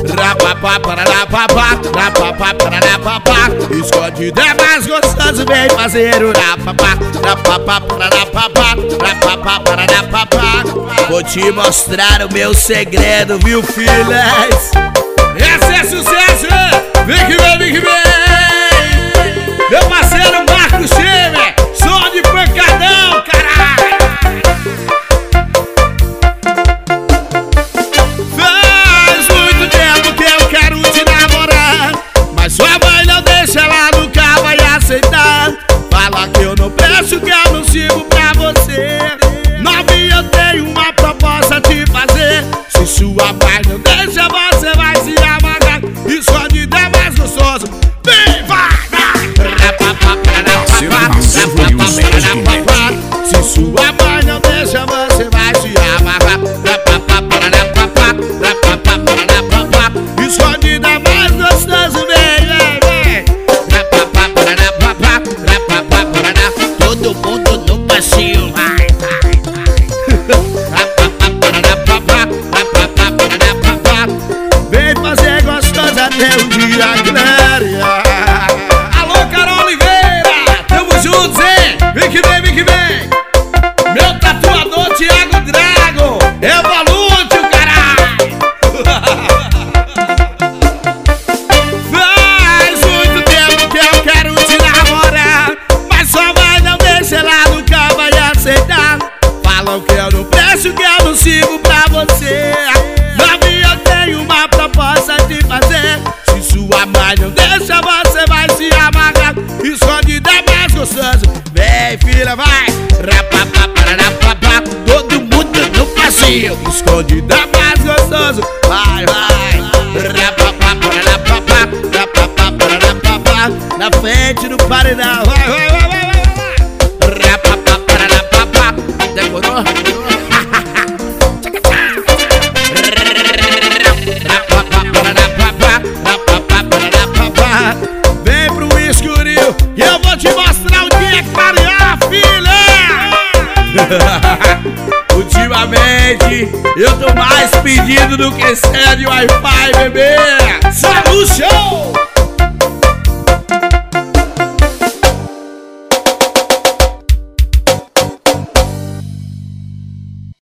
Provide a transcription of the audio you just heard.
Rapapá, pararapapá, rapapá, pararapapá. Escondido é mais gostoso, vem fazer o rapapá. Rapapá, pararapapá, rapapá, pararapapá. Vou te mostrar o meu segredo, viu, filhas? Esse é sucesso, vem que vem, vem que vem. Meu parceiro Marcos Schemer, som de pancadão, caralho. Faz muito tempo que eu quero te namorar, mas sua mãe não deixa, ela nunca vai aceitar. Fala que eu não presto, que eu não sirvo pra você. Novinha, eu tenho uma proposta a te fazer. Se sua mãe não deixa, você vai se amarrar. Escondido é mais gostoso, vem, vai, vai. Se sua mãe não deixa, você vai se amarrar. Escondido é mais gostoso, vem, vem, vem. Todo mundo no passinho, vai, vai, vai. Vem fazer gostosa até o dia clarear. Alô, Carol Oliveira, tamo juntos, hein? Vem que vem, vem que vem. Meu tatuador Thiago Drago, evolute o caralho. Faz muito tempo que eu quero te namorar, mas sua mãe não deixa, ela nunca vai aceitar. Falam que eu não presto, que eu não sirvo pra você. Novinha, eu tenho uma proposta a te fazer. Se sua mãe não deixa, você vai se amarrar. Escondido é mais gostoso, vem, filha, vai. Rapapá, pararapapá, todo mundo no passinho. Escondido é mais gostoso, vai, vai. Rapapá, pararapapá, rapapá, pararapapá. Na frente do paredão, vai, vai, vai, vai, vai. Rapapá, pararapapá, decorou? Vem pro escurinho e eu vou te mostrar o dia que clarear, filha. Ultimamente eu tô mais pedido do que senha de Wi-Fi, bebê. Solution!